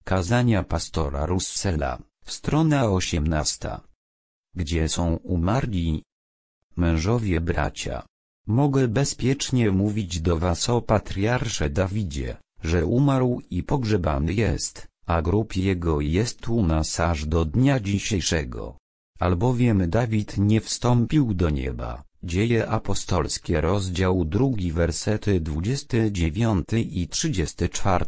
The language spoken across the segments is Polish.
Kazania pastora Russella, strona 18. Gdzie są umarli? Mężowie bracia. Mogę bezpiecznie mówić do was o patriarsze Dawidzie, że umarł i pogrzebany jest, a grób jego jest u nas aż do dnia dzisiejszego. Albowiem Dawid nie wstąpił do nieba. Dzieje apostolskie rozdział 2 wersety 29 i 34.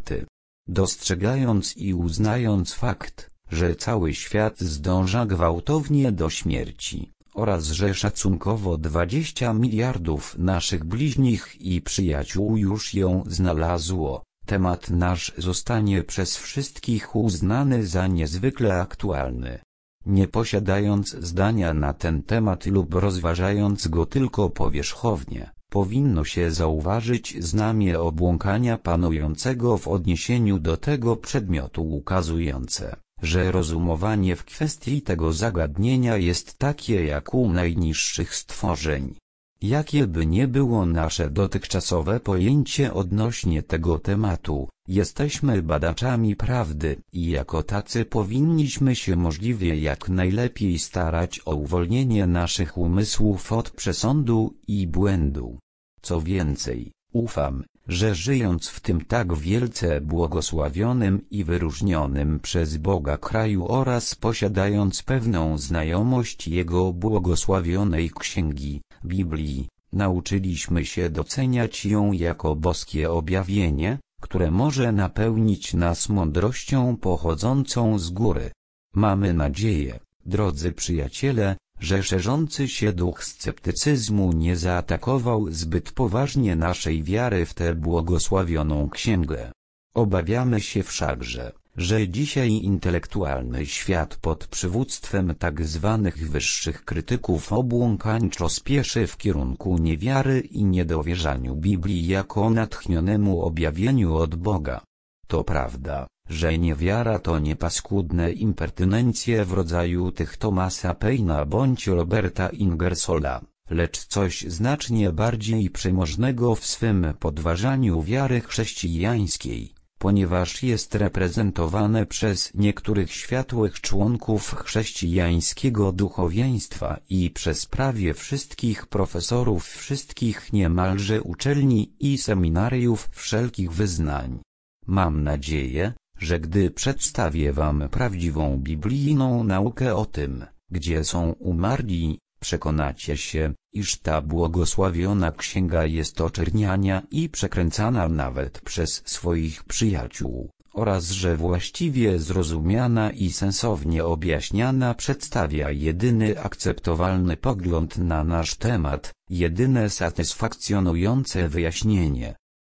Dostrzegając i uznając fakt, że cały świat zdąża gwałtownie do śmierci, oraz że szacunkowo 20 miliardów naszych bliźnich i przyjaciół już ją znalazło, temat nasz zostanie przez wszystkich uznany za niezwykle aktualny. Nie posiadając zdania na ten temat lub rozważając go tylko powierzchownie, powinno się zauważyć znamię obłąkania panującego w odniesieniu do tego przedmiotu ukazujące, że rozumowanie w kwestii tego zagadnienia jest takie jak u najniższych stworzeń. Jakie by nie było nasze dotychczasowe pojęcie odnośnie tego tematu, jesteśmy badaczami prawdy i jako tacy powinniśmy się możliwie jak najlepiej starać o uwolnienie naszych umysłów od przesądu i błędu. Co więcej, ufam, że żyjąc w tym tak wielce błogosławionym i wyróżnionym przez Boga kraju oraz posiadając pewną znajomość Jego błogosławionej księgi, Biblii, nauczyliśmy się doceniać ją jako boskie objawienie, które może napełnić nas mądrością pochodzącą z góry. Mamy nadzieję, drodzy przyjaciele, że szerzący się duch sceptycyzmu nie zaatakował zbyt poważnie naszej wiary w tę błogosławioną księgę. Obawiamy się wszakże, że dzisiaj intelektualny świat pod przywództwem tak zwanych wyższych krytyków obłąkańczo spieszy w kierunku niewiary i niedowierzaniu Biblii jako natchnionemu objawieniu od Boga. To prawda, że niewiara to nie paskudne impertynencje w rodzaju tych Thomasa Paina bądź Roberta Ingersolla, lecz coś znacznie bardziej przemożnego w swym podważaniu wiary chrześcijańskiej, ponieważ jest reprezentowane przez niektórych światłych członków chrześcijańskiego duchowieństwa i przez prawie wszystkich profesorów wszystkich niemalże uczelni i seminariów wszelkich wyznań. Mam nadzieję, że gdy przedstawię wam prawdziwą biblijną naukę o tym, gdzie są umarli, przekonacie się, iż ta błogosławiona księga jest oczerniania i przekręcana nawet przez swoich przyjaciół, oraz że właściwie zrozumiana i sensownie objaśniana przedstawia jedyny akceptowalny pogląd na nasz temat, jedyne satysfakcjonujące wyjaśnienie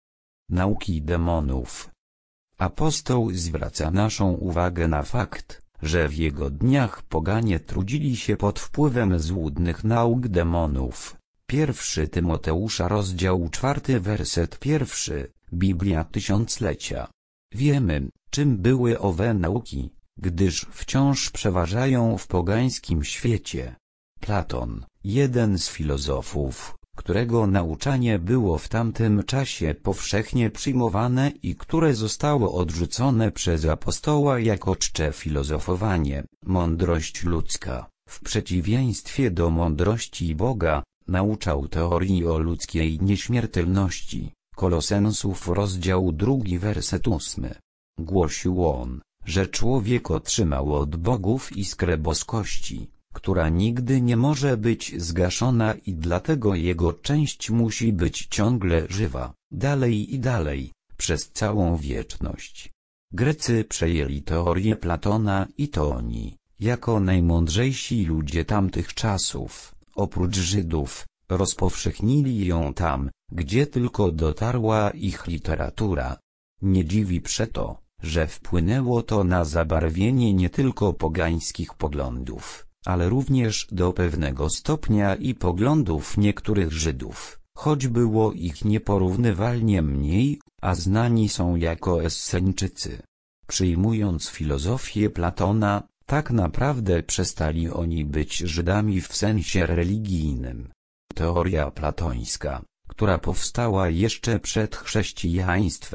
nauki demonów. Apostoł zwraca naszą uwagę na fakt, że w jego dniach poganie trudzili się pod wpływem złudnych nauk demonów. 1 Tymoteusza rozdział 4 werset 1, Biblia Tysiąclecia. Wiemy, czym były owe nauki, gdyż wciąż przeważają w pogańskim świecie. Platon, jeden z filozofów, którego nauczanie było w tamtym czasie powszechnie przyjmowane i które zostało odrzucone przez apostoła jako czcze filozofowanie, mądrość ludzka, w przeciwieństwie do mądrości Boga, nauczał teorii o ludzkiej nieśmiertelności. Kolosensów rozdział 2 werset 8. Głosił on, że człowiek otrzymał od bogów iskrę boskości, która nigdy nie może być zgaszona i dlatego jego część musi być ciągle żywa, dalej i dalej, przez całą wieczność. Grecy przejęli teorię Platona i to oni, jako najmądrzejsi ludzie tamtych czasów, oprócz Żydów, rozpowszechnili ją tam, gdzie tylko dotarła ich literatura. Nie dziwi przeto, że wpłynęło to na zabarwienie nie tylko pogańskich poglądów, ale również do pewnego stopnia i poglądów niektórych Żydów, choć było ich nieporównywalnie mniej, a znani są jako Esseńczycy. Przyjmując filozofię Platona, tak naprawdę przestali oni być Żydami w sensie religijnym. Teoria platońska, która powstała jeszcze przed chrześcijaństwem,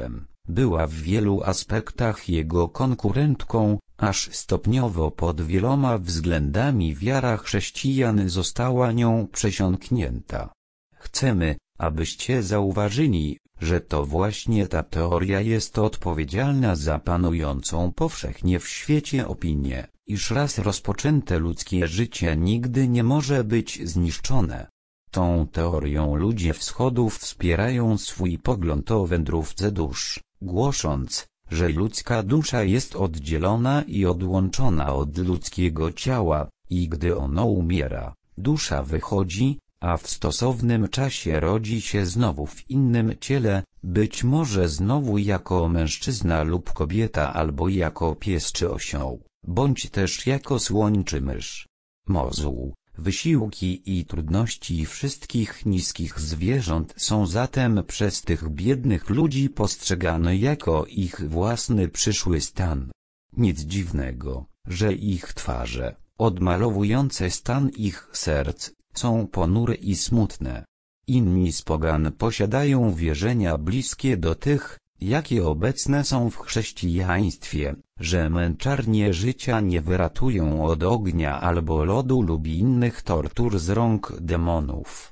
była w wielu aspektach jego konkurentką, aż stopniowo pod wieloma względami wiara chrześcijan została nią przesiąknięta. Chcemy, abyście zauważyli, że to właśnie ta teoria jest odpowiedzialna za panującą powszechnie w świecie opinię, iż raz rozpoczęte ludzkie życie nigdy nie może być zniszczone. Tą teorią ludzie wschodów wspierają swój pogląd o wędrówce dusz, głosząc, że ludzka dusza jest oddzielona i odłączona od ludzkiego ciała, i gdy ono umiera, dusza wychodzi, a w stosownym czasie rodzi się znowu w innym ciele, być może znowu jako mężczyzna lub kobieta albo jako pies czy osioł, bądź też jako słoń czy mysz. Mozuł, wysiłki i trudności wszystkich niskich zwierząt są zatem przez tych biednych ludzi postrzegane jako ich własny przyszły stan. Nic dziwnego, że ich twarze, odmalowujące stan ich serc, są ponure i smutne. Inni z pogan posiadają wierzenia bliskie do tych, jakie obecne są w chrześcijaństwie, że męczarnie życia nie wyratują od ognia albo lodu lub innych tortur z rąk demonów.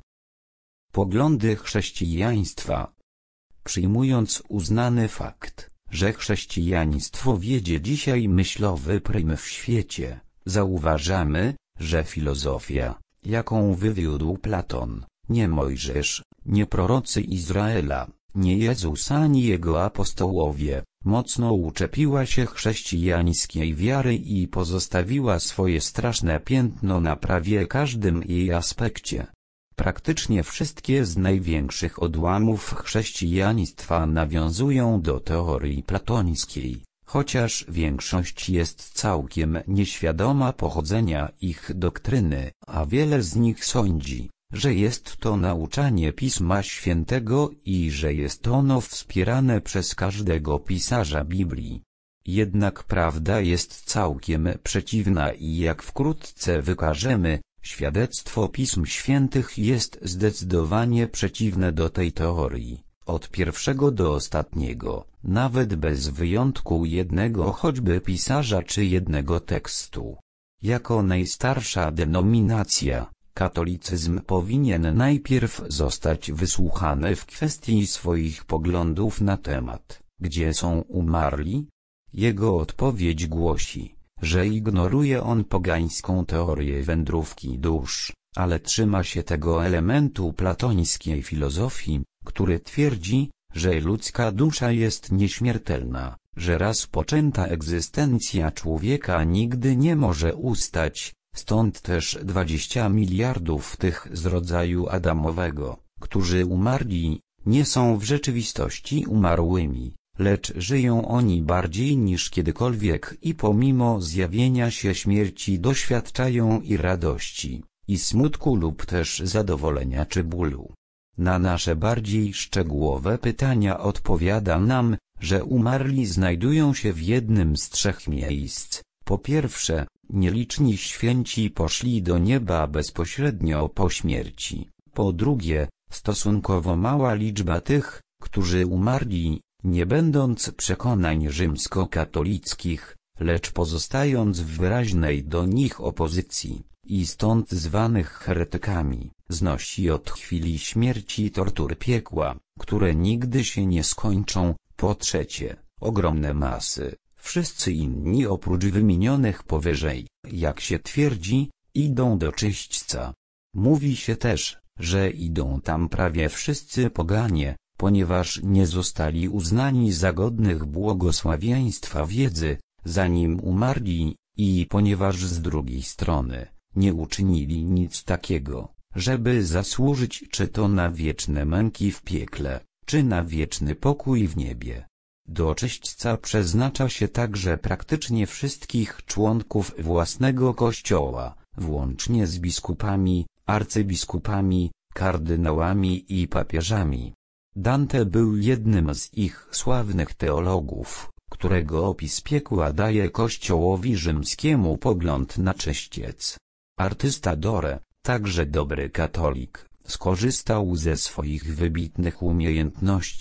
Poglądy chrześcijaństwa. Przyjmując uznany fakt, że chrześcijaństwo wiedzie dzisiaj myślowy prym w świecie, zauważamy, że filozofia, jaką wywiódł Platon, nie Mojżesz, nie prorocy Izraela, nie Jezus ani jego apostołowie, mocno uczepiła się chrześcijańskiej wiary i pozostawiła swoje straszne piętno na prawie każdym jej aspekcie. Praktycznie wszystkie z największych odłamów chrześcijaństwa nawiązują do teorii platońskiej, chociaż większość jest całkiem nieświadoma pochodzenia ich doktryny, a wiele z nich sądzi, że jest to nauczanie Pisma Świętego i że jest ono wspierane przez każdego pisarza Biblii. Jednak prawda jest całkiem przeciwna i jak wkrótce wykażemy, świadectwo Pism Świętych jest zdecydowanie przeciwne do tej teorii, od pierwszego do ostatniego, nawet bez wyjątku jednego choćby pisarza czy jednego tekstu. Jako najstarsza denominacja, katolicyzm powinien najpierw zostać wysłuchany w kwestii swoich poglądów na temat, gdzie są umarli. Jego odpowiedź głosi, że ignoruje on pogańską teorię wędrówki dusz, ale trzyma się tego elementu platońskiej filozofii, który twierdzi, że ludzka dusza jest nieśmiertelna, że raz poczęta egzystencja człowieka nigdy nie może ustać, stąd też 20 miliardów tych z rodzaju adamowego, którzy umarli, nie są w rzeczywistości umarłymi, lecz żyją oni bardziej niż kiedykolwiek i pomimo zjawienia się śmierci doświadczają i radości, i smutku lub też zadowolenia czy bólu. Na nasze bardziej szczegółowe pytania odpowiada nam, że umarli znajdują się w jednym z trzech miejsc. Po pierwsze, nieliczni święci poszli do nieba bezpośrednio po śmierci. Po drugie, stosunkowo mała liczba tych, którzy umarli, nie będąc przekonań rzymskokatolickich, lecz pozostając w wyraźnej do nich opozycji, i stąd zwanych heretykami, znosi od chwili śmierci tortur piekła, które nigdy się nie skończą. Po trzecie, ogromne masy, wszyscy inni oprócz wymienionych powyżej, jak się twierdzi, idą do czyśćca. Mówi się też, że idą tam prawie wszyscy poganie, ponieważ nie zostali uznani za godnych błogosławieństwa wiedzy, zanim umarli, i ponieważ z drugiej strony nie uczynili nic takiego, żeby zasłużyć czy to na wieczne męki w piekle, czy na wieczny pokój w niebie. Do czyśćca przeznacza się także praktycznie wszystkich członków własnego kościoła, włącznie z biskupami, arcybiskupami, kardynałami i papieżami. Dante był jednym z ich sławnych teologów, którego opis piekła daje Kościołowi rzymskiemu pogląd na czyściec. Artysta Dore, także dobry katolik, skorzystał ze swoich wybitnych umiejętności,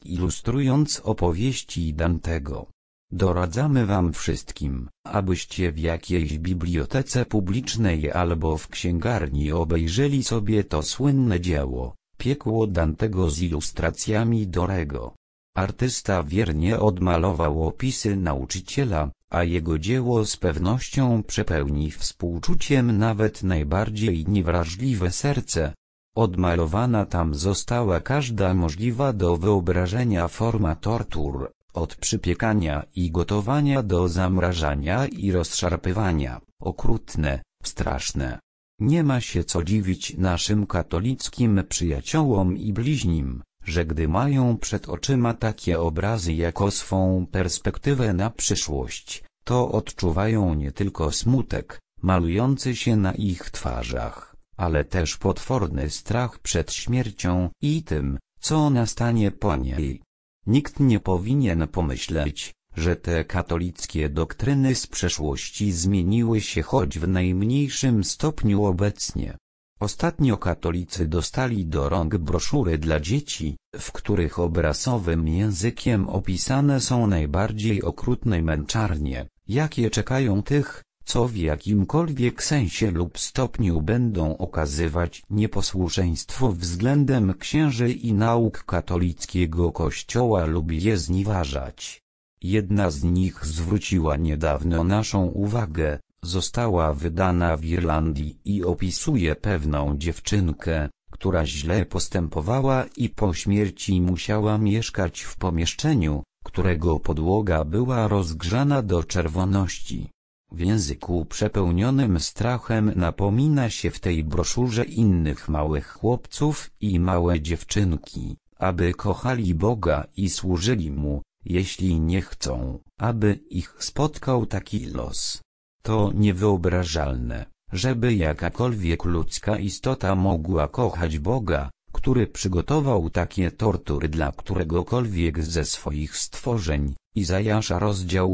ilustrując opowieści Dantego. Doradzamy wam wszystkim, abyście w jakiejś bibliotece publicznej albo w księgarni obejrzeli sobie to słynne dzieło, Piekło Dantego z ilustracjami Dorego. Artysta wiernie odmalował opisy nauczyciela, a jego dzieło z pewnością przepełni współczuciem nawet najbardziej niewrażliwe serce. Odmalowana tam została każda możliwa do wyobrażenia forma tortur, od przypiekania i gotowania do zamrażania i rozszarpywania, okrutne, straszne. Nie ma się co dziwić naszym katolickim przyjaciołom i bliźnim, że gdy mają przed oczyma takie obrazy jako swą perspektywę na przyszłość, to odczuwają nie tylko smutek, malujący się na ich twarzach, ale też potworny strach przed śmiercią i tym, co nastanie po niej. Nikt nie powinien pomyśleć, że te katolickie doktryny z przeszłości zmieniły się choć w najmniejszym stopniu obecnie. Ostatnio katolicy dostali do rąk broszury dla dzieci, w których obrazowym językiem opisane są najbardziej okrutne męczarnie, jakie czekają tych, co w jakimkolwiek sensie lub stopniu będą okazywać nieposłuszeństwo względem księży i nauk katolickiego Kościoła lub je znieważać. Jedna z nich zwróciła niedawno naszą uwagę, została wydana w Irlandii i opisuje pewną dziewczynkę, która źle postępowała i po śmierci musiała mieszkać w pomieszczeniu, którego podłoga była rozgrzana do czerwoności. W języku przepełnionym strachem napomina się w tej broszurze innych małych chłopców i małe dziewczynki, aby kochali Boga i służyli Mu, jeśli nie chcą, aby ich spotkał taki los. To niewyobrażalne, żeby jakakolwiek ludzka istota mogła kochać Boga, który przygotował takie tortury dla któregokolwiek ze swoich stworzeń. Izajasza rozdział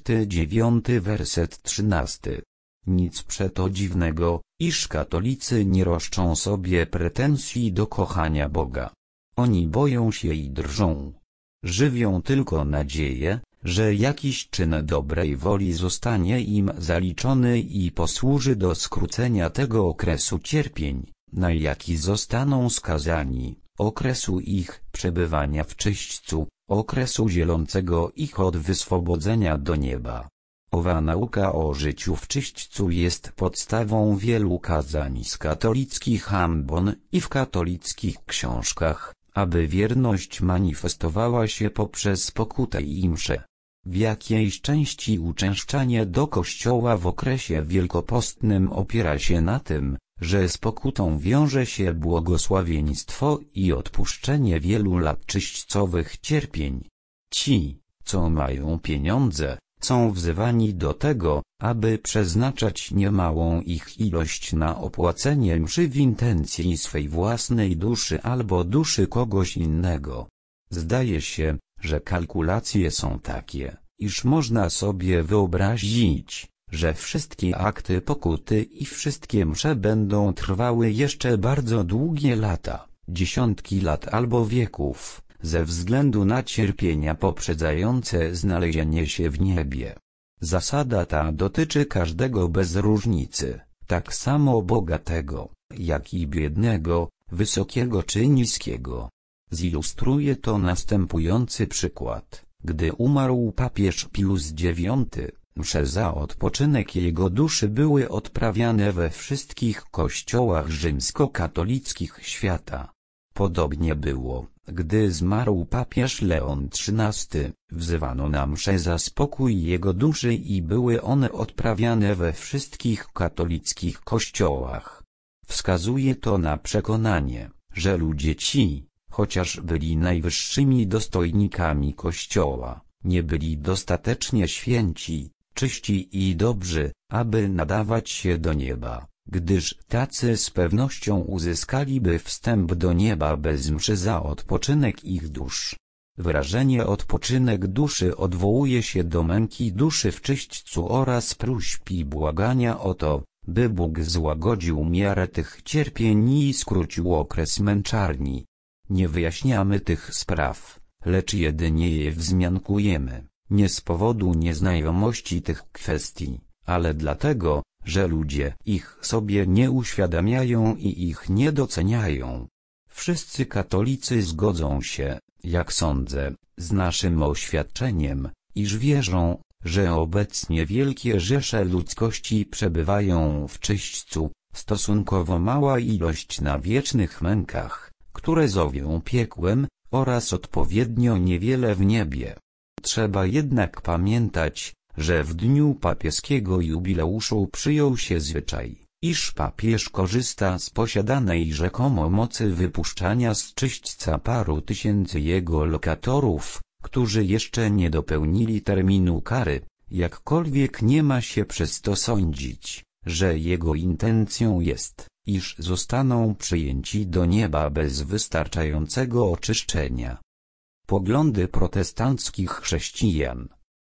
29 werset 13. Nic przeto dziwnego, iż katolicy nie roszczą sobie pretensji do kochania Boga. Oni boją się i drżą. Żywią tylko nadzieję, że jakiś czyn dobrej woli zostanie im zaliczony i posłuży do skrócenia tego okresu cierpień, na jaki zostaną skazani, okresu ich przebywania w czyśćcu, okresu dzielącego ich od wyswobodzenia do nieba. Owa nauka o życiu w czyśćcu jest podstawą wielu kazań z katolickich ambon i w katolickich książkach, aby wierność manifestowała się poprzez pokutę i mszę. W jakiejś części uczęszczanie do kościoła w okresie wielkopostnym opiera się na tym, że z pokutą wiąże się błogosławieństwo i odpuszczenie wielu lat czyśćcowych cierpień. Ci, co mają pieniądze, są wzywani do tego, aby przeznaczać niemałą ich ilość na opłacenie mszy w intencji swej własnej duszy albo duszy kogoś innego. Zdaje się, że kalkulacje są takie, iż można sobie wyobrazić, że wszystkie akty pokuty i wszystkie msze będą trwały jeszcze bardzo długie lata, dziesiątki lat albo wieków, ze względu na cierpienia poprzedzające znalezienie się w niebie. Zasada ta dotyczy każdego bez różnicy, tak samo bogatego, jak i biednego, wysokiego czy niskiego. Zilustruje to następujący przykład. Gdy umarł papież Pius IX, msze za odpoczynek jego duszy były odprawiane we wszystkich kościołach rzymskokatolickich świata. Podobnie było, gdy zmarł papież Leon XIII, wzywano na msze za spokój jego duszy i były one odprawiane we wszystkich katolickich kościołach. Wskazuje to na przekonanie, że ludzie ci, chociaż byli najwyższymi dostojnikami Kościoła, nie byli dostatecznie święci, czyści i dobrzy, aby nadawać się do nieba, gdyż tacy z pewnością uzyskaliby wstęp do nieba bez mszy za odpoczynek ich dusz. Wyrażenie odpoczynek duszy odwołuje się do męki duszy w czyśćcu oraz próśb i błagania o to, by Bóg złagodził miarę tych cierpień i skrócił okres męczarni. Nie wyjaśniamy tych spraw, lecz jedynie je wzmiankujemy, nie z powodu nieznajomości tych kwestii, ale dlatego, że ludzie ich sobie nie uświadamiają i ich nie doceniają. Wszyscy katolicy zgodzą się, jak sądzę, z naszym oświadczeniem, iż wierzą, że obecnie wielkie rzesze ludzkości przebywają w czyśćcu, stosunkowo mała ilość na wiecznych mękach, które zowią piekłem, oraz odpowiednio niewiele w niebie. Trzeba jednak pamiętać, że w dniu papieskiego jubileuszu przyjął się zwyczaj, iż papież korzysta z posiadanej rzekomo mocy wypuszczania z czyśćca paru tysięcy jego lokatorów, którzy jeszcze nie dopełnili terminu kary, jakkolwiek nie ma się przez to sądzić, że jego intencją jest, iż zostaną przyjęci do nieba bez wystarczającego oczyszczenia. Poglądy protestanckich chrześcijan.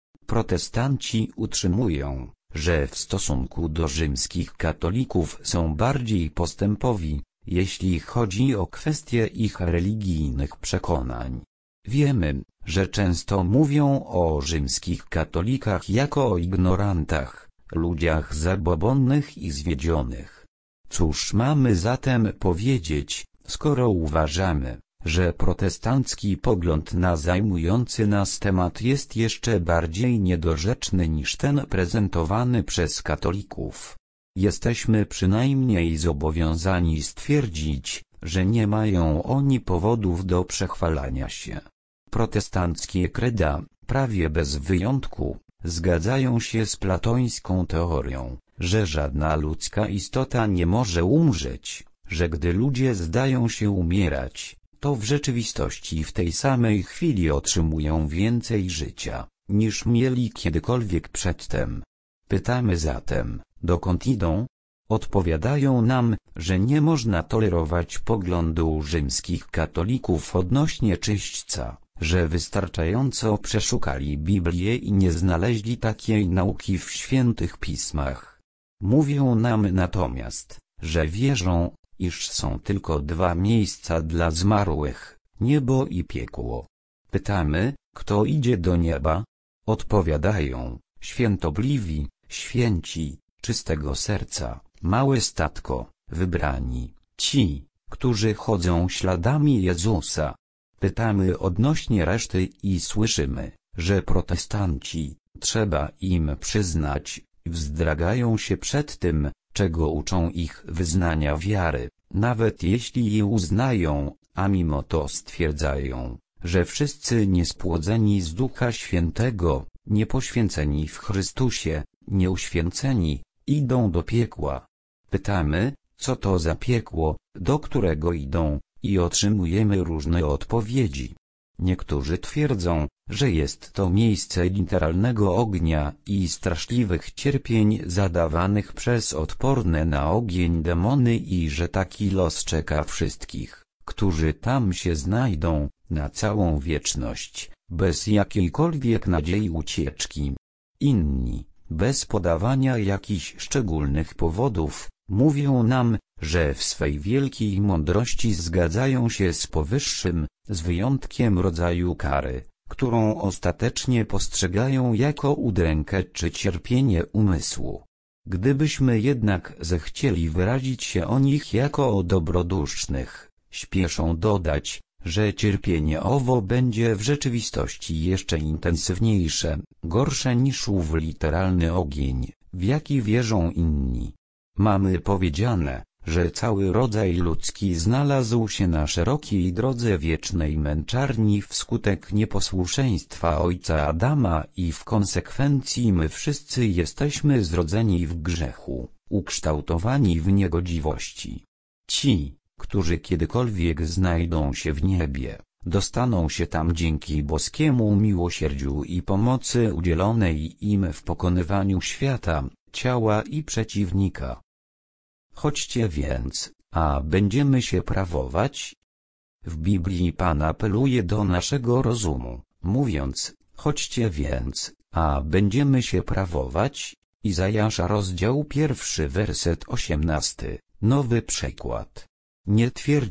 Protestanci utrzymują, że w stosunku do rzymskich katolików są bardziej postępowi, jeśli chodzi o kwestie ich religijnych przekonań. Wiemy, że często mówią o rzymskich katolikach jako o ignorantach, ludziach zabobonnych i zwiedzionych. Cóż mamy zatem powiedzieć, skoro uważamy, że protestancki pogląd na zajmujący nas temat jest jeszcze bardziej niedorzeczny niż ten prezentowany przez katolików? Jesteśmy przynajmniej zobowiązani stwierdzić, że nie mają oni powodów do przechwalania się. Protestanckie kreda, prawie bez wyjątku, zgadzają się z platońską teorią, że żadna ludzka istota nie może umrzeć, że gdy ludzie zdają się umierać, to w rzeczywistości w tej samej chwili otrzymują więcej życia, niż mieli kiedykolwiek przedtem. Pytamy zatem, dokąd idą? Odpowiadają nam, że nie można tolerować poglądu rzymskich katolików odnośnie czyśćca, że wystarczająco przeszukali Biblię i nie znaleźli takiej nauki w świętych pismach. Mówią nam natomiast, że wierzą, iż są tylko dwa miejsca dla zmarłych, niebo i piekło. Pytamy, kto idzie do nieba? Odpowiadają, świętobliwi, święci, czystego serca, małe statko, wybrani, ci, którzy chodzą śladami Jezusa. Pytamy odnośnie reszty i słyszymy, że protestanci, trzeba im przyznać, wzdragają się przed tym, czego uczą ich wyznania wiary, nawet jeśli je uznają, a mimo to stwierdzają, że wszyscy niespłodzeni z Ducha Świętego, niepoświęceni w Chrystusie, nieuświęceni, idą do piekła. Pytamy, co to za piekło, do którego idą, i otrzymujemy różne odpowiedzi. Niektórzy twierdzą, że jest to miejsce literalnego ognia i straszliwych cierpień zadawanych przez odporne na ogień demony i że taki los czeka wszystkich, którzy tam się znajdą, na całą wieczność, bez jakiejkolwiek nadziei ucieczki. Inni, bez podawania jakichś szczególnych powodów, mówią nam, że w swej wielkiej mądrości zgadzają się z powyższym, z wyjątkiem rodzaju kary, którą ostatecznie postrzegają jako udrękę czy cierpienie umysłu. Gdybyśmy jednak zechcieli wyrazić się o nich jako o dobrodusznych, śpieszą dodać, że cierpienie owo będzie w rzeczywistości jeszcze intensywniejsze, gorsze niż ów literalny ogień, w jaki wierzą inni. Mamy powiedziane, że cały rodzaj ludzki znalazł się na szerokiej drodze wiecznej męczarni wskutek nieposłuszeństwa ojca Adama i w konsekwencji my wszyscy jesteśmy zrodzeni w grzechu, ukształtowani w niegodziwości. Ci, którzy kiedykolwiek znajdą się w niebie, dostaną się tam dzięki boskiemu miłosierdziu i pomocy udzielonej im w pokonywaniu świata, ciała i przeciwnika. Chodźcie więc, a będziemy się prawować? W Biblii Pan apeluje do naszego rozumu, mówiąc, chodźcie więc, a będziemy się prawować. Izajasza rozdział 1 werset 18, nowy przekład. Nie twierdzi,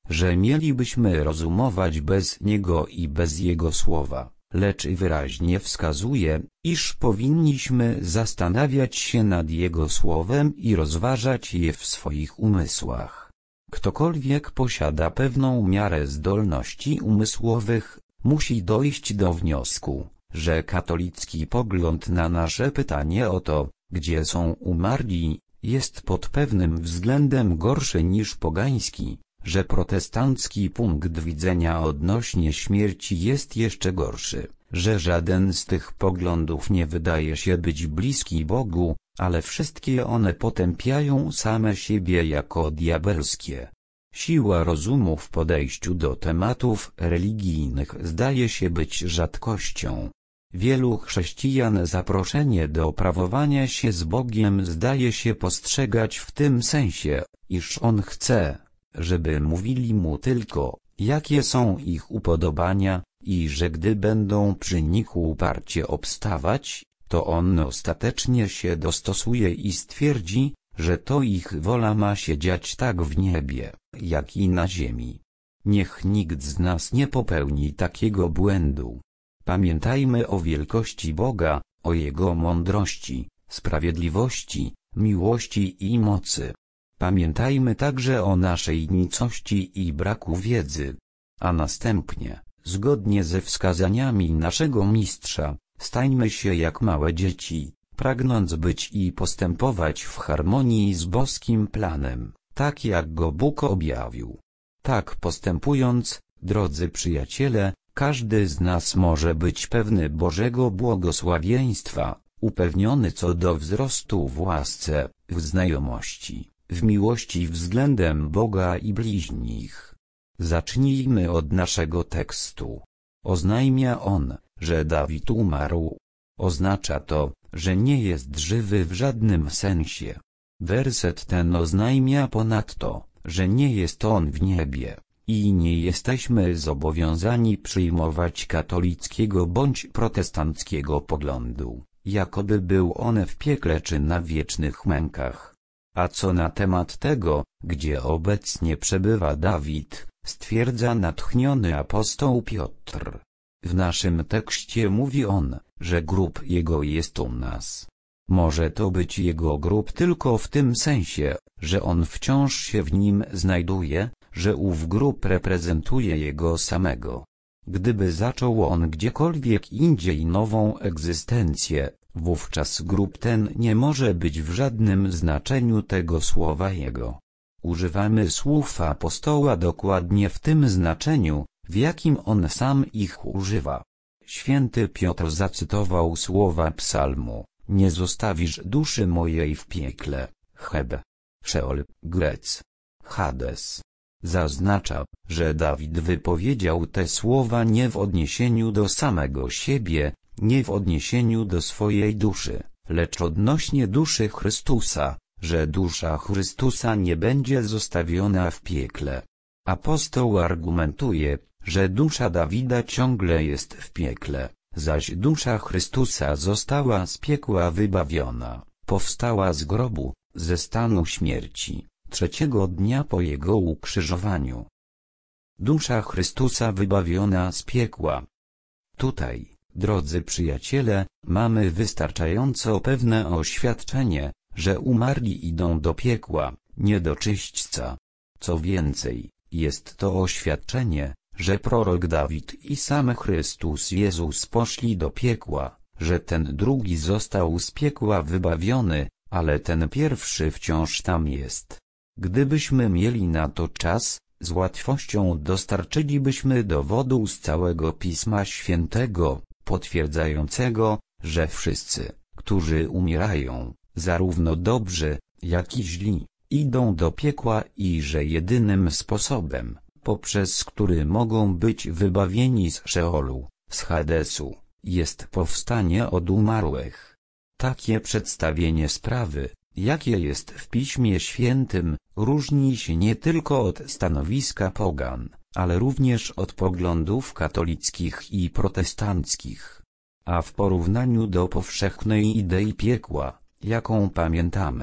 że mielibyśmy rozumować bez Niego i bez Jego słowa, lecz wyraźnie wskazuje, iż powinniśmy zastanawiać się nad Jego słowem i rozważać je w swoich umysłach. Ktokolwiek posiada pewną miarę zdolności umysłowych, musi dojść do wniosku, że katolicki pogląd na nasze pytanie o to, gdzie są umarli, jest pod pewnym względem gorszy niż pogański, że protestancki punkt widzenia odnośnie śmierci jest jeszcze gorszy, że żaden z tych poglądów nie wydaje się być bliski Bogu, ale wszystkie one potępiają same siebie jako diabelskie. Siła rozumu w podejściu do tematów religijnych zdaje się być rzadkością. Wielu chrześcijan zaproszenie do prawowania się z Bogiem zdaje się postrzegać w tym sensie, iż On chce, żeby mówili Mu tylko, jakie są ich upodobania, i że gdy będą przy nich uparcie obstawać, to On ostatecznie się dostosuje i stwierdzi, że to ich wola ma się dziać tak w niebie, jak i na ziemi. Niech nikt z nas nie popełni takiego błędu. Pamiętajmy o wielkości Boga, o Jego mądrości, sprawiedliwości, miłości i mocy. Pamiętajmy także o naszej nicości i braku wiedzy. A następnie, zgodnie ze wskazaniami naszego Mistrza, stańmy się jak małe dzieci, pragnąc być i postępować w harmonii z boskim planem, tak jak go Bóg objawił. Tak postępując, drodzy przyjaciele, każdy z nas może być pewny Bożego błogosławieństwa, upewniony co do wzrostu w łasce, w znajomości, w miłości względem Boga i bliźnich. Zacznijmy od naszego tekstu. Oznajmia on, że Dawid umarł. Oznacza to, że nie jest żywy w żadnym sensie. Werset ten oznajmia ponadto, że nie jest on w niebie, i nie jesteśmy zobowiązani przyjmować katolickiego bądź protestanckiego poglądu, jakoby był on w piekle czy na wiecznych mękach. A co na temat tego, gdzie obecnie przebywa Dawid, stwierdza natchniony apostoł Piotr. W naszym tekście mówi on, że grób jego jest u nas. Może to być jego grób tylko w tym sensie, że on wciąż się w nim znajduje, że ów grób reprezentuje jego samego. Gdyby zaczął on gdziekolwiek indziej nową egzystencję, wówczas grób ten nie może być w żadnym znaczeniu tego słowa jego. Używamy słów apostoła dokładnie w tym znaczeniu, w jakim on sam ich używa. Święty Piotr zacytował słowa psalmu: nie zostawisz duszy mojej w piekle, Heb, Szeol, Grec, Hades. Zaznacza, że Dawid wypowiedział te słowa nie w odniesieniu do samego siebie, nie w odniesieniu do swojej duszy, lecz odnośnie duszy Chrystusa, że dusza Chrystusa nie będzie zostawiona w piekle. Apostoł argumentuje, że dusza Dawida ciągle jest w piekle, zaś dusza Chrystusa została z piekła wybawiona, powstała z grobu, ze stanu śmierci, trzeciego dnia po Jego ukrzyżowaniu. Dusza Chrystusa wybawiona z piekła. Tutaj, drodzy przyjaciele, mamy wystarczająco pewne oświadczenie, że umarli idą do piekła, nie do czyśćca. Co więcej, jest to oświadczenie, że prorok Dawid i sam Chrystus Jezus poszli do piekła, że ten drugi został z piekła wybawiony, ale ten pierwszy wciąż tam jest. Gdybyśmy mieli na to czas, z łatwością dostarczylibyśmy dowodu z całego Pisma Świętego, potwierdzającego, że wszyscy, którzy umierają, zarówno dobrzy, jak i źli, idą do piekła i że jedynym sposobem, poprzez który mogą być wybawieni z Szeolu, z Hadesu, jest powstanie od umarłych. Takie przedstawienie sprawy, jakie jest w Piśmie Świętym, różni się nie tylko od stanowiska pogan, ale również od poglądów katolickich i protestanckich. A w porównaniu do powszechnej idei piekła, jaką pamiętamy,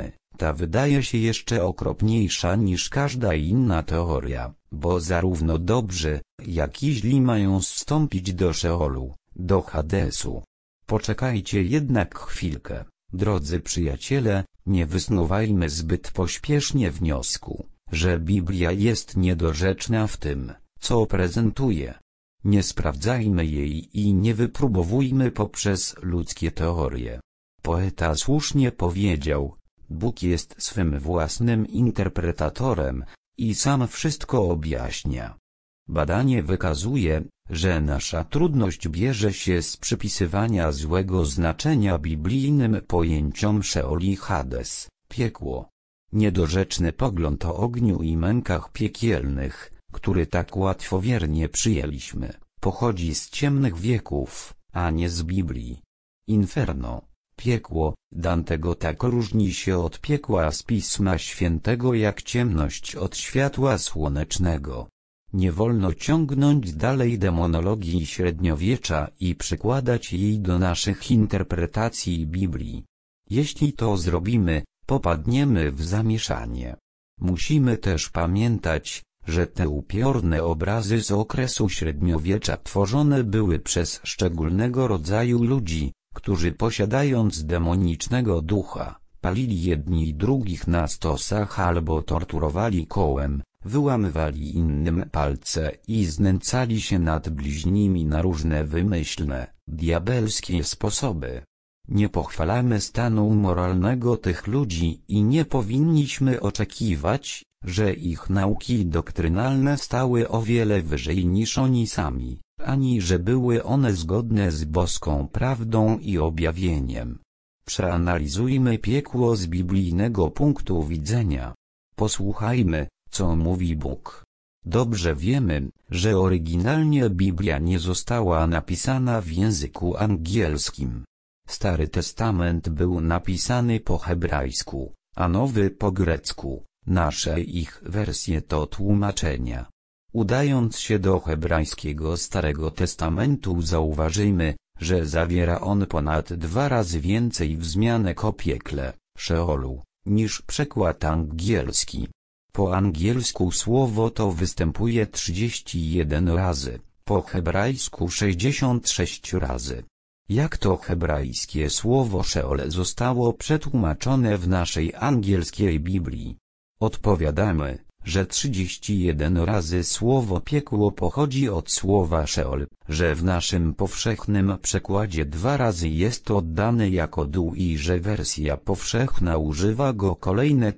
ta wydaje się jeszcze okropniejsza niż każda inna teoria, bo zarówno dobrzy, jak i źli mają zstąpić do Szeolu, do Hadesu. Poczekajcie jednak chwilkę, drodzy przyjaciele, nie wysnuwajmy zbyt pośpiesznie wniosku, że Biblia jest niedorzeczna w tym, co prezentuje. Nie sprawdzajmy jej i nie wypróbowujmy poprzez ludzkie teorie. Poeta słusznie powiedział: Bóg jest swym własnym interpretatorem i sam wszystko objaśnia. Badanie wykazuje, że nasza trudność bierze się z przypisywania złego znaczenia biblijnym pojęciom Szeol i Hades, piekło. Niedorzeczny pogląd o ogniu i mękach piekielnych, który tak łatwowiernie przyjęliśmy, pochodzi z ciemnych wieków, a nie z Biblii. Inferno, piekło, Dantego tak różni się od piekła z Pisma Świętego jak ciemność od światła słonecznego. Nie wolno ciągnąć dalej demonologii średniowiecza i przykładać jej do naszych interpretacji Biblii. Jeśli to zrobimy, popadniemy w zamieszanie. Musimy też pamiętać, że te upiorne obrazy z okresu średniowiecza tworzone były przez szczególnego rodzaju ludzi, którzy posiadając demonicznego ducha, palili jedni drugich na stosach albo torturowali kołem, wyłamywali innym palce i znęcali się nad bliźnimi na różne wymyślne, diabelskie sposoby. Nie pochwalamy stanu moralnego tych ludzi i nie powinniśmy oczekiwać, że ich nauki doktrynalne stały o wiele wyżej niż oni sami, ani że były one zgodne z boską prawdą i objawieniem. Przeanalizujmy piekło z biblijnego punktu widzenia. Posłuchajmy, co mówi Bóg. Dobrze wiemy, że oryginalnie Biblia nie została napisana w języku angielskim. Stary Testament był napisany po hebrajsku, a Nowy po grecku. Nasze ich wersje to tłumaczenia. Udając się do hebrajskiego Starego Testamentu, zauważymy, że zawiera on ponad 2 razy więcej wzmianek o piekle, Szeolu, niż przekład angielski. Po angielsku słowo to występuje 31 razy, po hebrajsku 66 razy. Jak to hebrajskie słowo Szeol zostało przetłumaczone w naszej angielskiej Biblii? Odpowiadamy, że 31 razy słowo piekło pochodzi od słowa Szeol, że w naszym powszechnym przekładzie 2 razy jest oddane jako dół i że wersja powszechna używa go kolejne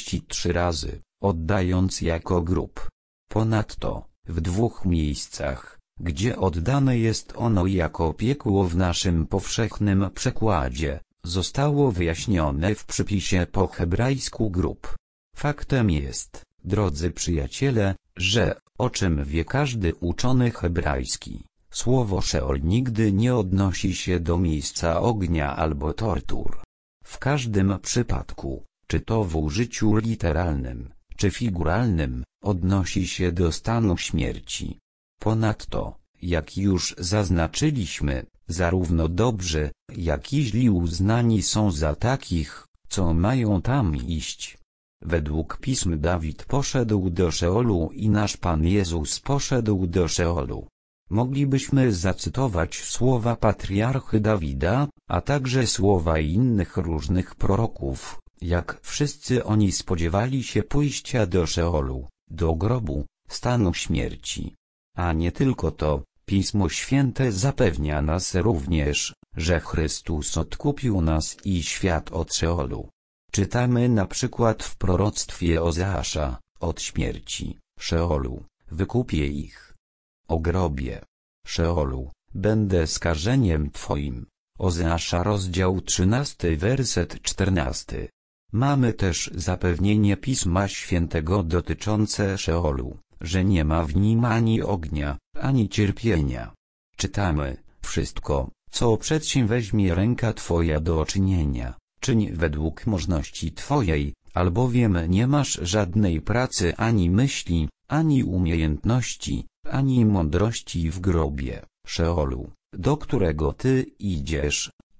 33 razy, oddając jako grób. Ponadto, w 2 miejscach, gdzie oddane jest ono jako piekło w naszym powszechnym przekładzie, zostało wyjaśnione w przypisie po hebrajsku grób. Faktem jest, drodzy przyjaciele, że, o czym wie każdy uczony hebrajski, słowo Szeol nigdy nie odnosi się do miejsca ognia albo tortur. W każdym przypadku, czy to w użyciu literalnym, czy figuralnym, odnosi się do stanu śmierci. Ponadto, jak już zaznaczyliśmy, zarówno dobrzy, jak i źli uznani są za takich, co mają tam iść. Według Pism Dawid poszedł do Szeolu i nasz Pan Jezus poszedł do Szeolu. Moglibyśmy zacytować słowa patriarchy Dawida, a także słowa innych różnych proroków, jak wszyscy oni spodziewali się pójścia do Szeolu, do grobu, stanu śmierci. A nie tylko to, Pismo Święte zapewnia nas również, że Chrystus odkupił nas i świat od Szeolu. Czytamy na przykład w proroctwie Ozeasza, od śmierci, Szeolu, wykupię ich. O grobie, Szeolu, będę skażeniem Twoim. Ozeasza rozdział 13 werset 14. Mamy też zapewnienie Pisma Świętego dotyczące Szeolu, że nie ma w nim ani ognia, ani cierpienia. Czytamy, wszystko, co przedsięweźmie ręka Twoja do czynienia, czyń według możności Twojej, albowiem nie masz żadnej pracy ani myśli, ani umiejętności, ani mądrości w grobie, Szeolu, do którego Ty idziesz,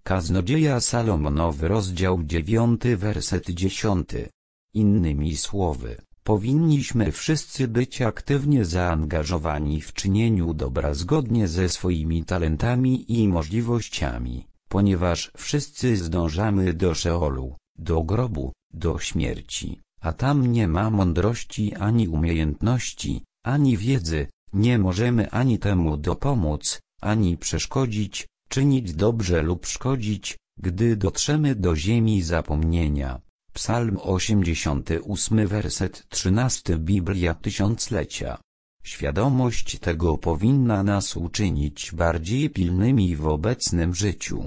Kaznodzieja Salomonowy rozdział 9 werset 10. Innymi słowy, powinniśmy wszyscy być aktywnie zaangażowani w czynieniu dobra zgodnie ze swoimi talentami i możliwościami, ponieważ wszyscy zdążamy do Szeolu, do grobu, do śmierci, a tam nie ma mądrości ani umiejętności, ani wiedzy, nie możemy ani temu dopomóc, ani przeszkodzić, czynić dobrze lub szkodzić, gdy dotrzemy do ziemi zapomnienia. Psalm 88 werset 13 Biblia Tysiąclecia. Świadomość tego powinna nas uczynić bardziej pilnymi w obecnym życiu.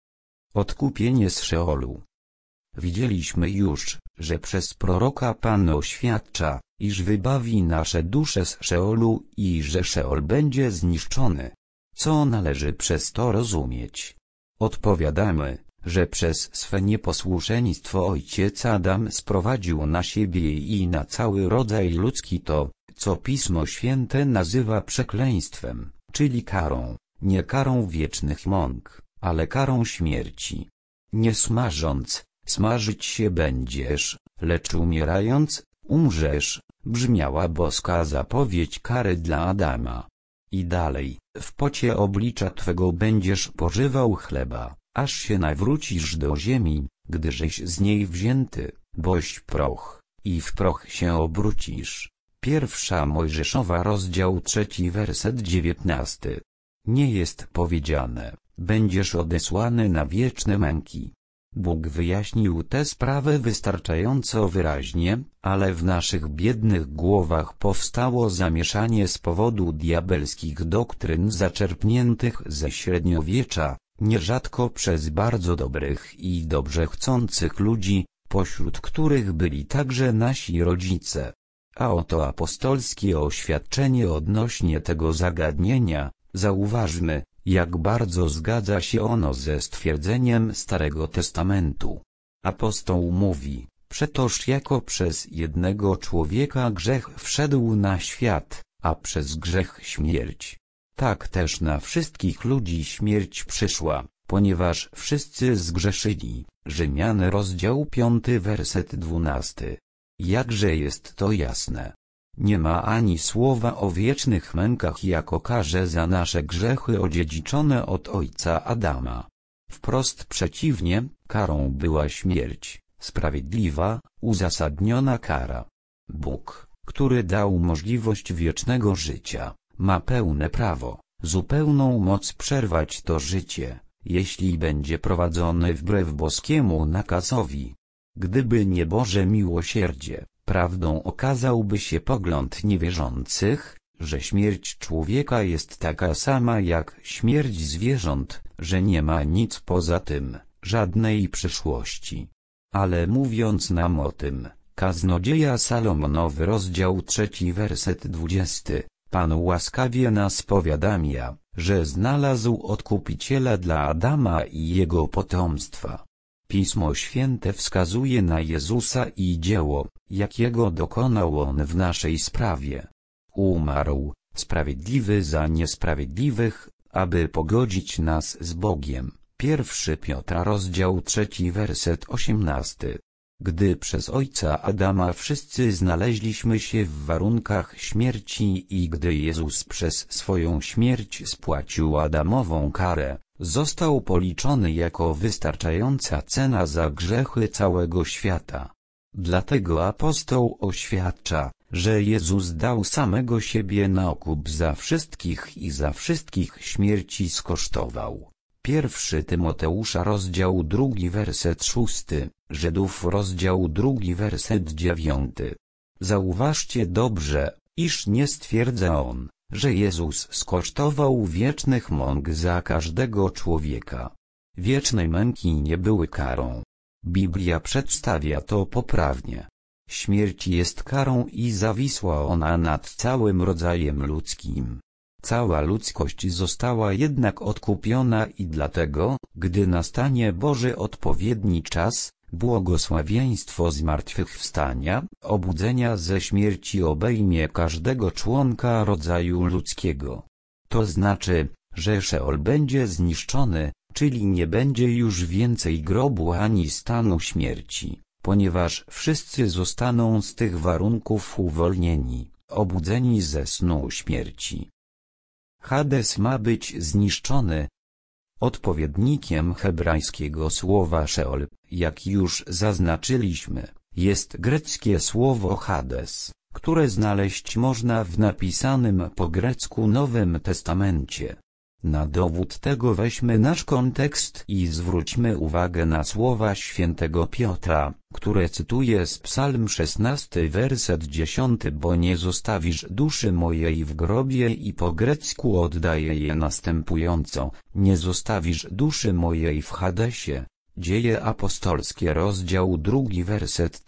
Odkupienie z Szeolu. Widzieliśmy już, że przez proroka Pan oświadcza, iż wybawi nasze dusze z Szeolu i że Szeol będzie zniszczony. Co należy przez to rozumieć? Odpowiadamy, że przez swe nieposłuszeństwo ojciec Adam sprowadził na siebie i na cały rodzaj ludzki to, co Pismo Święte nazywa przekleństwem, czyli karą, nie karą wiecznych mąk, ale karą śmierci. Nie smażąc, smażyć się będziesz, lecz umierając, umrzesz, brzmiała boska zapowiedź kary dla Adama. I dalej, w pocie oblicza Twego będziesz pożywał chleba, aż się nawrócisz do ziemi, gdyżeś z niej wzięty, boś proch, i w proch się obrócisz. Pierwsza Mojżeszowa rozdział 3 werset 19. Nie jest powiedziane, będziesz odesłany na wieczne męki. Bóg wyjaśnił tę sprawę wystarczająco wyraźnie, ale w naszych biednych głowach powstało zamieszanie z powodu diabelskich doktryn zaczerpniętych ze średniowiecza, nierzadko przez bardzo dobrych i dobrze chcących ludzi, pośród których byli także nasi rodzice. A oto apostolskie oświadczenie odnośnie tego zagadnienia. Zauważmy, jak bardzo zgadza się ono ze stwierdzeniem Starego Testamentu. Apostoł mówi, przetoż jako przez jednego człowieka grzech wszedł na świat, a przez grzech śmierć. Tak też na wszystkich ludzi śmierć przyszła, ponieważ wszyscy zgrzeszyli. Rzymian rozdział 5 werset 12. Jakże jest to jasne. Nie ma ani słowa o wiecznych mękach jako karze za nasze grzechy odziedziczone od ojca Adama. Wprost przeciwnie, karą była śmierć, sprawiedliwa, uzasadniona kara. Bóg, który dał możliwość wiecznego życia, ma pełne prawo, zupełną moc przerwać to życie, jeśli będzie prowadzone wbrew boskiemu nakazowi. Gdyby nie Boże miłosierdzie, prawdą okazałby się pogląd niewierzących, że śmierć człowieka jest taka sama jak śmierć zwierząt, że nie ma nic poza tym, żadnej przyszłości. Ale mówiąc nam o tym, Kaznodzieja Salomonowy rozdział 3 werset 20, Pan łaskawie nas powiadamia, że znalazł Odkupiciela dla Adama i jego potomstwa. Pismo Święte wskazuje na Jezusa i dzieło, jakiego dokonał On w naszej sprawie. Umarł, sprawiedliwy za niesprawiedliwych, aby pogodzić nas z Bogiem. 1 Piotra rozdział 3 werset 18. Gdy przez ojca Adama wszyscy znaleźliśmy się w warunkach śmierci i gdy Jezus przez swoją śmierć spłacił Adamową karę, został policzony jako wystarczająca cena za grzechy całego świata. Dlatego apostoł oświadcza, że Jezus dał samego siebie na okup za wszystkich i za wszystkich śmierci skosztował. 1 Tymoteusza rozdział 2 werset 6, Żydów rozdział 2 werset 9. Zauważcie dobrze, iż nie stwierdza on, że Jezus skosztował wiecznych mąk za każdego człowieka. Wieczne męki nie były karą. Biblia przedstawia to poprawnie. Śmierć jest karą i zawisła ona nad całym rodzajem ludzkim. Cała ludzkość została jednak odkupiona i dlatego, gdy nastanie Boży odpowiedni czas, błogosławieństwo zmartwychwstania, obudzenia ze śmierci obejmie każdego członka rodzaju ludzkiego. To znaczy, że Szeol będzie zniszczony, czyli nie będzie już więcej grobu ani stanu śmierci, ponieważ wszyscy zostaną z tych warunków uwolnieni, obudzeni ze snu śmierci. Hades ma być zniszczony. Odpowiednikiem hebrajskiego słowa Szeol, jak już zaznaczyliśmy, jest greckie słowo Hades, które znaleźć można w napisanym po grecku Nowym Testamencie. Na dowód tego weźmy nasz kontekst i zwróćmy uwagę na słowa świętego Piotra, które cytuję z Psalm 16 werset 10: bo nie zostawisz duszy mojej w grobie, i po grecku oddaje je następująco: nie zostawisz duszy mojej w Hadesie. Dzieje apostolskie rozdział 2 werset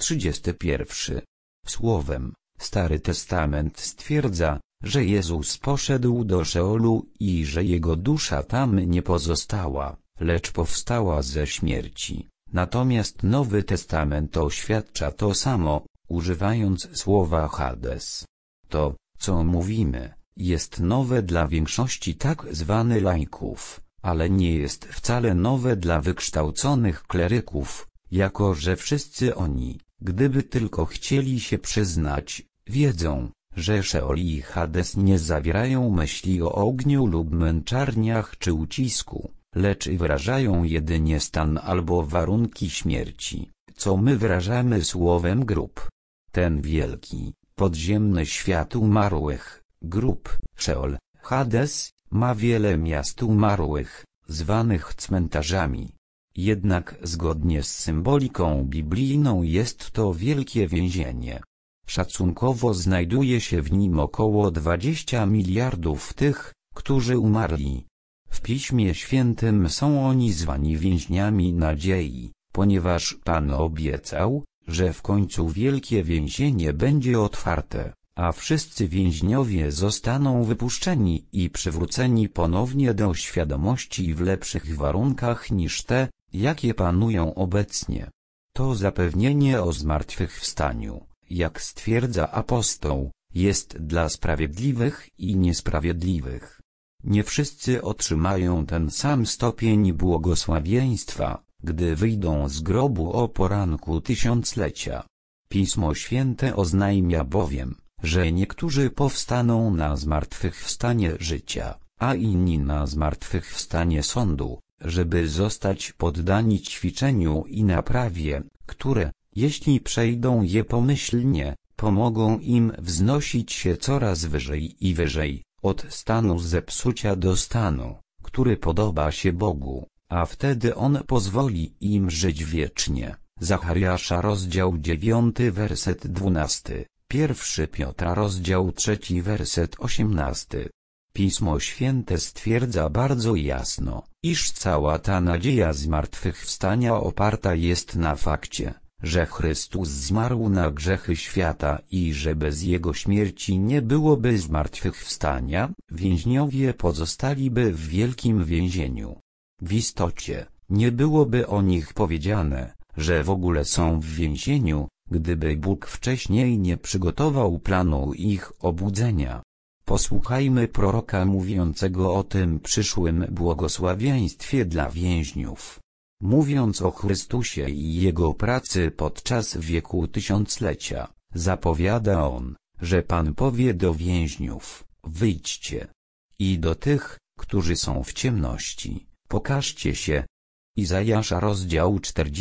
31. Słowem, Stary Testament stwierdza, że Jezus poszedł do Szeolu i że jego dusza tam nie pozostała, lecz powstała ze śmierci. Natomiast Nowy Testament oświadcza to samo, używając słowa Hades. To, co mówimy, jest nowe dla większości tak zwanych laików, ale nie jest wcale nowe dla wykształconych kleryków, jako że wszyscy oni, gdyby tylko chcieli się przyznać, wiedzą, że Szeol i Hades nie zawierają myśli o ogniu lub męczarniach czy ucisku, lecz wyrażają jedynie stan albo warunki śmierci, co my wyrażamy słowem grób. Ten wielki, podziemny świat umarłych, grób, Szeol, Hades, ma wiele miast umarłych, zwanych cmentarzami. Jednak zgodnie z symboliką biblijną jest to wielkie więzienie. Szacunkowo znajduje się w nim około 20 miliardów tych, którzy umarli. W Piśmie Świętym są oni zwani więźniami nadziei, ponieważ Pan obiecał, że w końcu wielkie więzienie będzie otwarte, a wszyscy więźniowie zostaną wypuszczeni i przywróceni ponownie do świadomości w lepszych warunkach niż te, jakie panują obecnie. To zapewnienie o zmartwychwstaniu, jak stwierdza apostoł, jest dla sprawiedliwych i niesprawiedliwych. Nie wszyscy otrzymają ten sam stopień błogosławieństwa, gdy wyjdą z grobu o poranku tysiąclecia. Pismo Święte oznajmia bowiem, że niektórzy powstaną na zmartwychwstanie życia, a inni na zmartwychwstanie sądu, żeby zostać poddani ćwiczeniu i naprawie, które, jeśli przejdą je pomyślnie, pomogą im wznosić się coraz wyżej i wyżej, od stanu zepsucia do stanu, który podoba się Bogu, a wtedy On pozwoli im żyć wiecznie. Zachariasza rozdział 9 werset 12, 1 Piotra rozdział 3 werset 18. Pismo Święte stwierdza bardzo jasno, iż cała ta nadzieja zmartwychwstania oparta jest na fakcie, że Chrystus zmarł na grzechy świata i że bez Jego śmierci nie byłoby zmartwychwstania, więźniowie pozostaliby w wielkim więzieniu. W istocie, nie byłoby o nich powiedziane, że w ogóle są w więzieniu, gdyby Bóg wcześniej nie przygotował planu ich obudzenia. Posłuchajmy proroka mówiącego o tym przyszłym błogosławieństwie dla więźniów. Mówiąc o Chrystusie i Jego pracy podczas wieku tysiąclecia, zapowiada On, że Pan powie do więźniów: wyjdźcie. I do tych, którzy są w ciemności, pokażcie się. Izajasza rozdział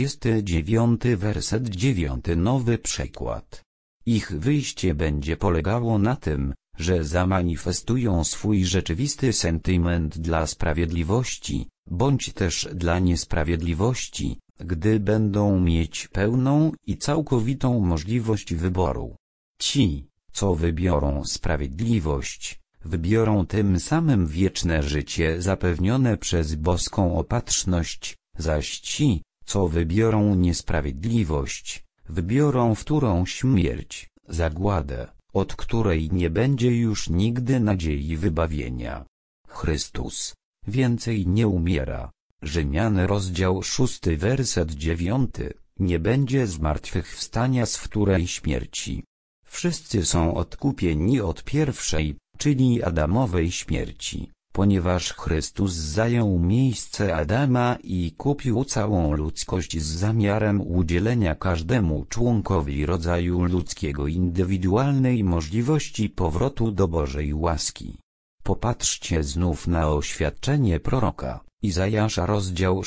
49 werset 9 nowy przekład. Ich wyjście będzie polegało na tym, że zamanifestują swój rzeczywisty sentyment dla sprawiedliwości, bądź też dla niesprawiedliwości, gdy będą mieć pełną i całkowitą możliwość wyboru. Ci, co wybiorą sprawiedliwość, wybiorą tym samym wieczne życie zapewnione przez boską opatrzność, zaś ci, co wybiorą niesprawiedliwość, wybiorą wtórą śmierć, zagładę, od której nie będzie już nigdy nadziei wybawienia. Chrystus więcej nie umiera. Rzymian rozdział 6 werset 9, nie będzie zmartwychwstania z wtórej śmierci. Wszyscy są odkupieni od pierwszej, czyli Adamowej śmierci, Ponieważ Chrystus zajął miejsce Adama i kupił całą ludzkość z zamiarem udzielenia każdemu członkowi rodzaju ludzkiego indywidualnej możliwości powrotu do Bożej łaski. Popatrzcie znów na oświadczenie proroka, Izajasza rozdział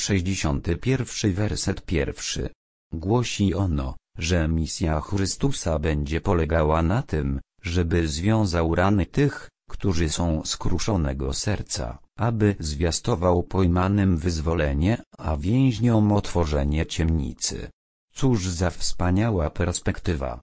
61 werset 1. Głosi ono, że misja Chrystusa będzie polegała na tym, żeby związał rany tych, którzy są skruszonego serca, aby zwiastował pojmanym wyzwolenie, a więźniom otworzenie ciemnicy. Cóż za wspaniała perspektywa!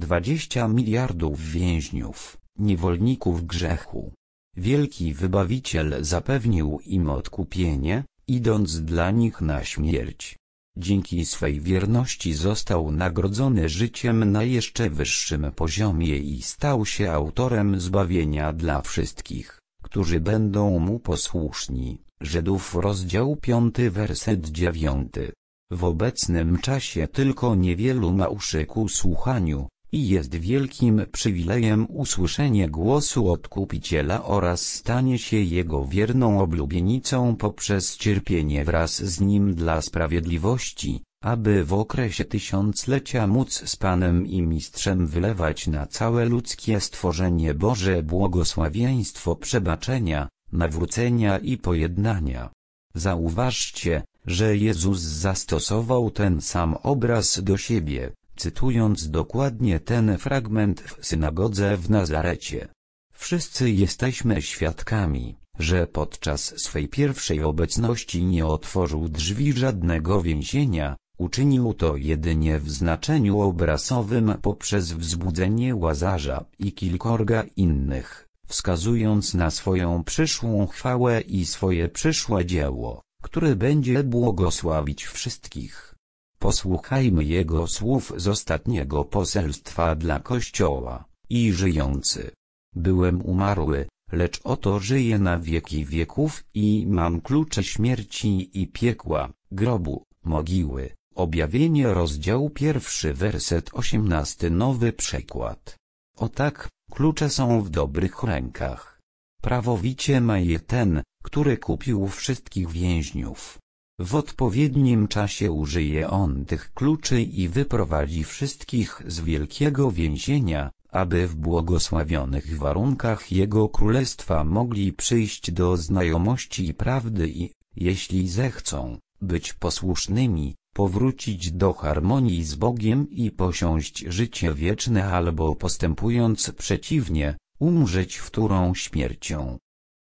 20 miliardów więźniów, niewolników grzechu. Wielki Wybawiciel zapewnił im odkupienie, idąc dla nich na śmierć. Dzięki swej wierności został nagrodzony życiem na jeszcze wyższym poziomie i stał się autorem zbawienia dla wszystkich, którzy będą mu posłuszni. Żydów rozdział 5 werset 9. W obecnym czasie tylko niewielu ma uszy ku słuchaniu, i jest wielkim przywilejem usłyszenie głosu Odkupiciela oraz stanie się Jego wierną oblubienicą poprzez cierpienie wraz z Nim dla sprawiedliwości, aby w okresie tysiąclecia móc z Panem i Mistrzem wylewać na całe ludzkie stworzenie Boże błogosławieństwo przebaczenia, nawrócenia i pojednania. Zauważcie, że Jezus zastosował ten sam obraz do siebie, cytując dokładnie ten fragment w synagodze w Nazarecie. Wszyscy jesteśmy świadkami, że podczas swej pierwszej obecności nie otworzył drzwi żadnego więzienia, uczynił to jedynie w znaczeniu obrazowym poprzez wzbudzenie Łazarza i kilkorga innych, wskazując na swoją przyszłą chwałę i swoje przyszłe dzieło, które będzie błogosławić wszystkich. Posłuchajmy Jego słów z ostatniego poselstwa dla Kościoła. I żyjący. Byłem umarły, lecz oto żyję na wieki wieków i mam klucze śmierci i piekła, grobu, mogiły. Objawienie rozdział 1 werset 18 Nowy przekład. O tak, klucze są w dobrych rękach. Prawowicie ma je ten, który kupił wszystkich więźniów. W odpowiednim czasie użyje on tych kluczy i wyprowadzi wszystkich z wielkiego więzienia, aby w błogosławionych warunkach Jego Królestwa mogli przyjść do znajomości prawdy i, jeśli zechcą, być posłusznymi, powrócić do harmonii z Bogiem i posiąść życie wieczne albo postępując przeciwnie, umrzeć wtórą śmiercią.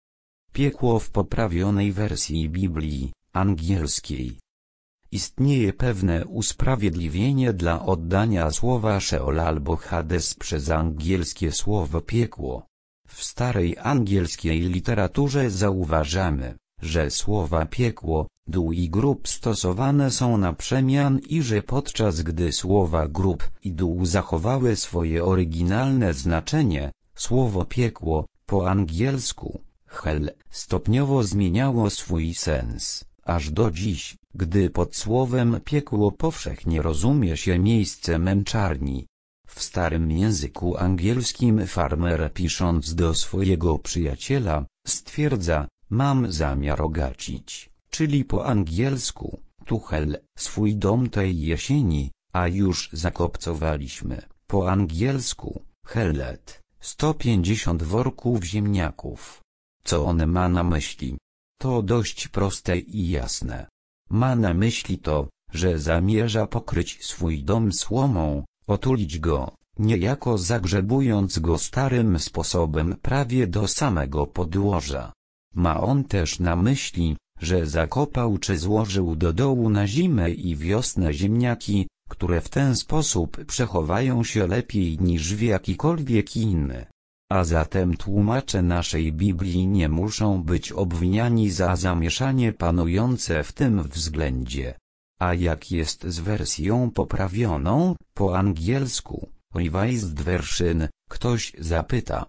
Piekło w poprawionej wersji Biblii angielskiej. Istnieje pewne usprawiedliwienie dla oddania słowa Sheol albo Hades przez angielskie słowo piekło. W starej angielskiej literaturze zauważamy, że słowa piekło, dół i grób stosowane są na przemian i że podczas gdy słowa grób i dół zachowały swoje oryginalne znaczenie, słowo piekło, po angielsku, hell, stopniowo zmieniało swój sens. Aż do dziś, gdy pod słowem piekło powszechnie rozumie się miejsce męczarni. W starym języku angielskim farmer pisząc do swojego przyjaciela, stwierdza, mam zamiar ogacić, czyli po angielsku, to hell, swój dom tej jesieni, a już zakopcowaliśmy, po angielsku, hellet, 150 worków ziemniaków. Co on ma na myśli? To dość proste i jasne. Ma na myśli to, że zamierza pokryć swój dom słomą, otulić go, niejako zagrzebując go starym sposobem prawie do samego podłoża. Ma on też na myśli, że zakopał czy złożył do dołu na zimę i wiosnę ziemniaki, które w ten sposób przechowają się lepiej niż w jakikolwiek inny. A zatem tłumacze naszej Biblii nie muszą być obwiniani za zamieszanie panujące w tym względzie. A jak jest z wersją poprawioną, po angielsku, Revised Version, ktoś zapyta.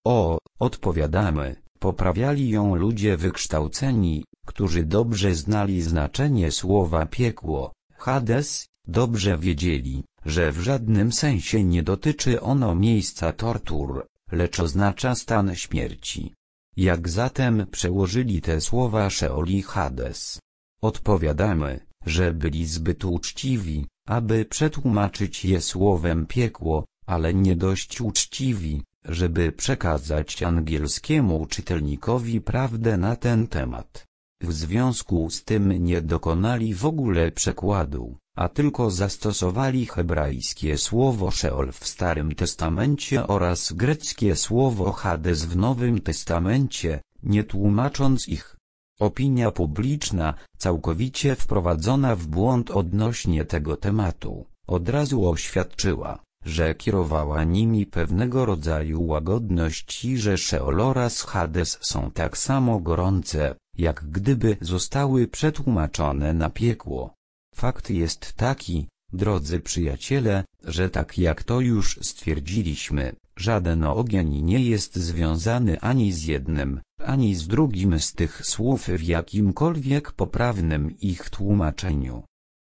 Odpowiadamy, poprawiali ją ludzie wykształceni, którzy dobrze znali znaczenie słowa piekło, Hades, dobrze wiedzieli, że w żadnym sensie nie dotyczy ono miejsca tortur, lecz oznacza stan śmierci. Jak zatem przełożyli te słowa Szeol i Hades? Odpowiadamy, że byli zbyt uczciwi, aby przetłumaczyć je słowem piekło, ale nie dość uczciwi, żeby przekazać angielskiemu czytelnikowi prawdę na ten temat. W związku z tym nie dokonali w ogóle przekładu, a tylko zastosowali hebrajskie słowo Szeol w Starym Testamencie oraz greckie słowo Hades w Nowym Testamencie, nie tłumacząc ich. Opinia publiczna, całkowicie wprowadzona w błąd odnośnie tego tematu, od razu oświadczyła, że kierowała nimi pewnego rodzaju łagodność i że Szeol oraz Hades są tak samo gorące, jak gdyby zostały przetłumaczone na piekło. Fakt jest taki, drodzy przyjaciele, że tak jak to już stwierdziliśmy, żaden ogień nie jest związany ani z jednym, ani z drugim z tych słów w jakimkolwiek poprawnym ich tłumaczeniu.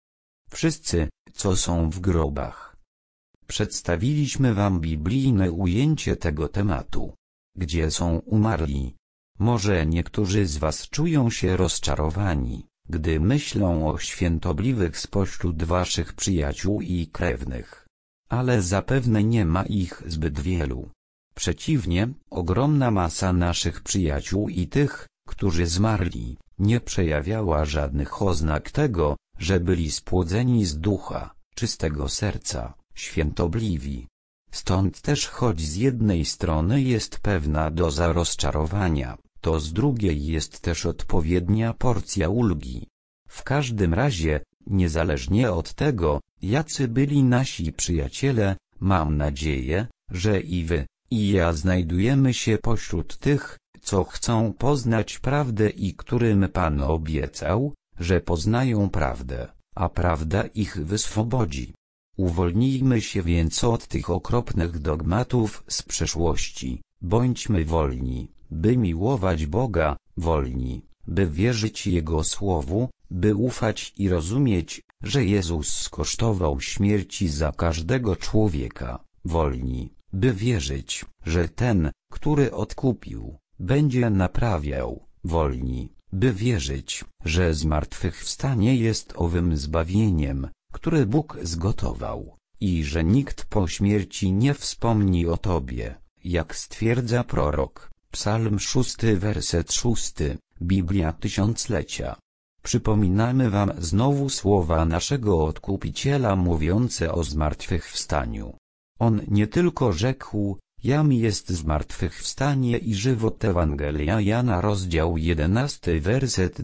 Wszyscy, co są w grobach. Przedstawiliśmy wam biblijne ujęcie tego tematu. Gdzie są umarli? Może niektórzy z was czują się rozczarowani, gdy myślą o świętobliwych spośród waszych przyjaciół i krewnych. Ale zapewne nie ma ich zbyt wielu. Przeciwnie, ogromna masa naszych przyjaciół i tych, którzy zmarli, nie przejawiała żadnych oznak tego, że byli spłodzeni z ducha, czystego serca, świętobliwi. Stąd też choć z jednej strony jest pewna doza rozczarowania, to z drugiej jest też odpowiednia porcja ulgi. W każdym razie, niezależnie od tego, jacy byli nasi przyjaciele, mam nadzieję, że i wy, i ja znajdujemy się pośród tych, co chcą poznać prawdę i którym Pan obiecał, że poznają prawdę, a prawda ich wyswobodzi. Uwolnijmy się więc od tych okropnych dogmatów z przeszłości, bądźmy wolni, by miłować Boga, wolni, by wierzyć Jego Słowu, by ufać i rozumieć, że Jezus skosztował śmierci za każdego człowieka, wolni, by wierzyć, że ten, który odkupił, będzie naprawiał, wolni, by wierzyć, że zmartwychwstanie jest owym zbawieniem, które Bóg zgotował, i że nikt po śmierci nie wspomni o Tobie, jak stwierdza prorok, Psalm 6 werset 6, Biblia Tysiąclecia. Przypominamy wam znowu słowa naszego Odkupiciela mówiące o zmartwychwstaniu. On nie tylko rzekł, jam jest zmartwychwstanie i żywot. Ewangelia Jana rozdział 11 werset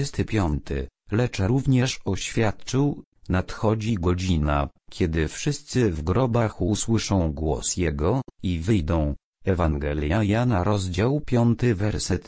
25, lecz również oświadczył, nadchodzi godzina, kiedy wszyscy w grobach usłyszą głos Jego, i wyjdą. Ewangelia Jana rozdział 5 werset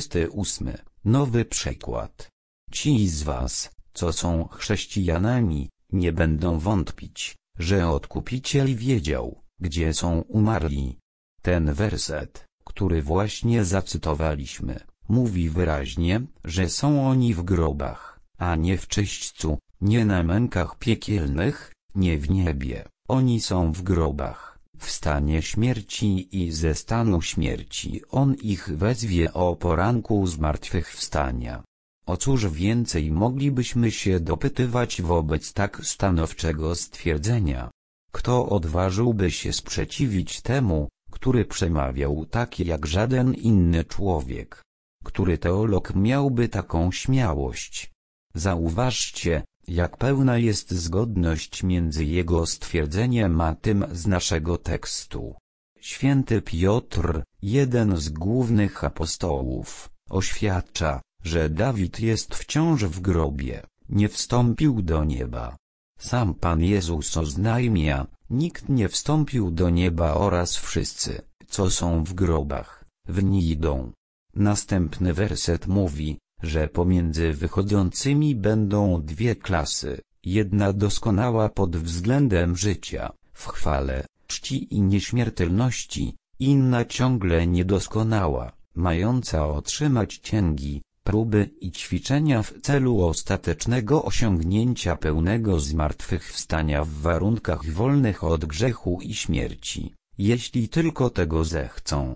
28, nowy przekład. Ci z was, co są chrześcijanami, nie będą wątpić, że Odkupiciel wiedział, gdzie są umarli. Ten werset, który właśnie zacytowaliśmy, mówi wyraźnie, że są oni w grobach, a nie w czyśćcu, nie na mękach piekielnych, nie w niebie. Oni są w grobach, w stanie śmierci i ze stanu śmierci On ich wezwie o poranku zmartwychwstania. O cóż więcej moglibyśmy się dopytywać wobec tak stanowczego stwierdzenia? Kto odważyłby się sprzeciwić temu, który przemawiał tak jak żaden inny człowiek? Który teolog miałby taką śmiałość? Zauważcie, jak pełna jest zgodność między jego stwierdzeniem a tym z naszego tekstu. Święty Piotr, jeden z głównych apostołów, oświadcza, że Dawid jest wciąż w grobie, nie wstąpił do nieba. Sam Pan Jezus oznajmia, nikt nie wstąpił do nieba oraz wszyscy, co są w grobach, w nie idą. Następny werset mówi, że pomiędzy wychodzącymi będą dwie klasy, jedna doskonała pod względem życia, w chwale, czci i nieśmiertelności, inna ciągle niedoskonała, mająca otrzymać cięgi, próby i ćwiczenia w celu ostatecznego osiągnięcia pełnego zmartwychwstania w warunkach wolnych od grzechu i śmierci, jeśli tylko tego zechcą.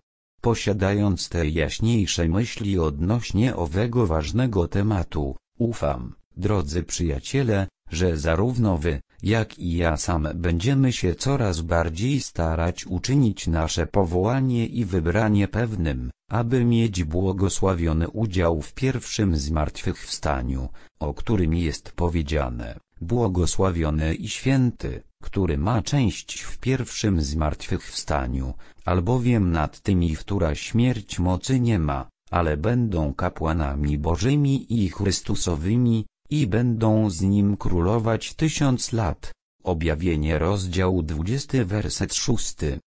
posiadając te jaśniejsze myśli odnośnie owego ważnego tematu, ufam, drodzy przyjaciele, że zarówno wy, jak i ja sam będziemy się coraz bardziej starać uczynić nasze powołanie i wybranie pewnym, aby mieć błogosławiony udział w pierwszym zmartwychwstaniu, o którym jest powiedziane, błogosławiony i święty, który ma część w pierwszym zmartwychwstaniu, albowiem nad tymi, która śmierć mocy nie ma, ale będą kapłanami Bożymi i Chrystusowymi, i będą z Nim królować 1000 lat. Objawienie rozdział 20 werset 6.